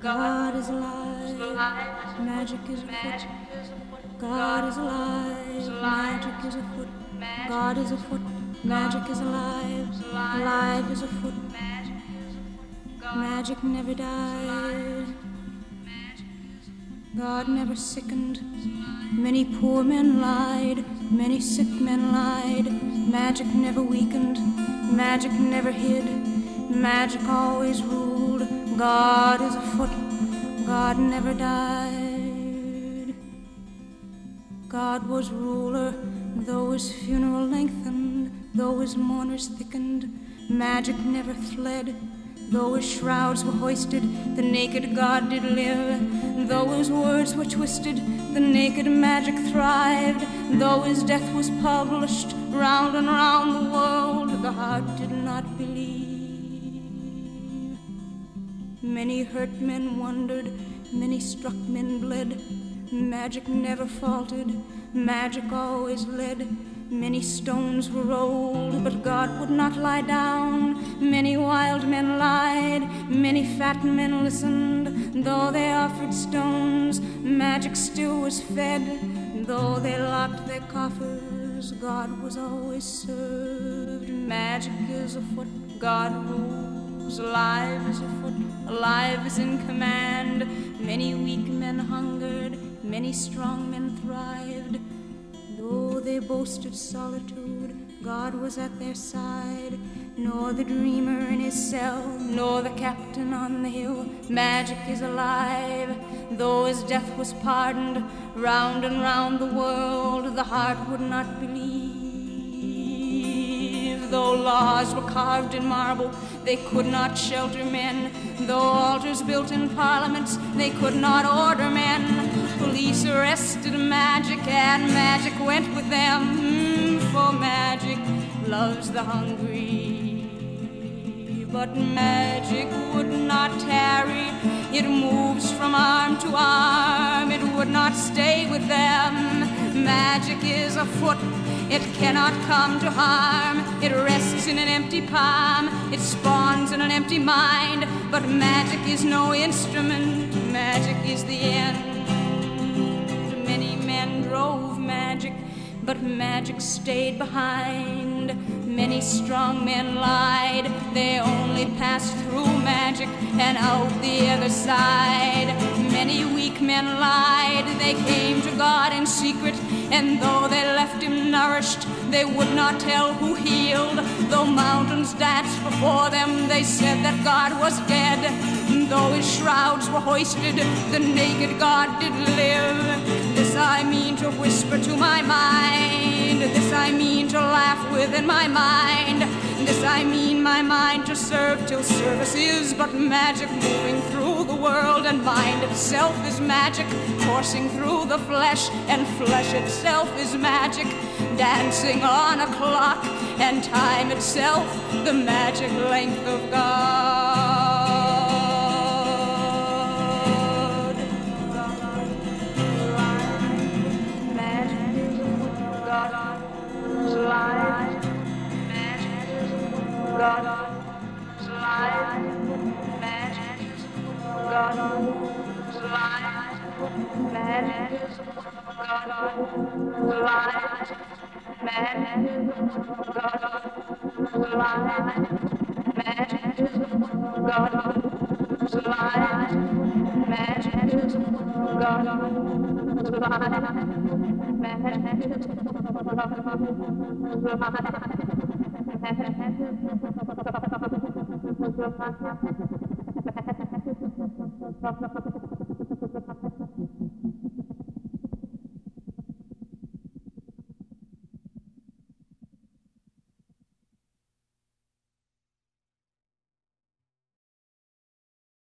God is alive, magic is afoot. God is alive, magic is afoot. God is afoot, magic is alive, alive is afoot. Magic never died. God never sickened. Many poor men lied, many sick men lied. Magic never weakened, magic never hid. Magic always ruled. God is afoot, God never died. God was ruler, though his funeral lengthened, though his mourners thickened. Magic never fled. Though his shrouds were hoisted, the naked God did live. Though his words were twisted, the naked magic thrived. Though his death was published round and round the world, the heart did not believe. Many hurt men wondered, many struck men bled. Magic never faltered, magic always led. Many stones were rolled, but God would not lie down. Many wild men lied, many fat men listened. Though they offered stones, magic still was fed. Though they locked their coffers, God was always served. Magic is afoot, God rules. Alive is afoot, alive is in command. Many weak men hungered, many strong men thrived. Though they boasted solitude, God was at their side. Nor the dreamer in his cell, nor the captain on the hill. Magic is alive. Though his death was pardoned, round and round the world, the heart would not believe. Though laws were carved in marble, they could not shelter men. Though altars built in parliaments, they could not order men. Police arrested magic, and magic went with them. For magic loves the hungry. But magic would not tarry. It moves from arm to arm. It would not stay with them. Magic is afoot. It cannot come to harm. It rests in an empty palm. It spawns in an empty mind. But magic is no instrument. Magic is the end. Many men drove magic, but magic stayed behind. Many strong men lied. They only passed through magic and out the other side. Many weak men lied. They came to God in secret, and though they left him nourished, they would not tell who healed. Though mountains danced before them, they said that God was dead. Though his shrouds were hoisted, the naked God did live. This I mean to whisper to my mind. This I mean to laugh with in my mind. This I mean my mind to serve till service is but magic moving through the world, and mind itself is magic coursing through the flesh, and flesh itself is magic dancing on a clock, and time itself the magic length of God. God is alive, magic is God is alive, magic is God is alive, magic is God is alive, magic is God is alive, magic is God is alive, magic is God is alive.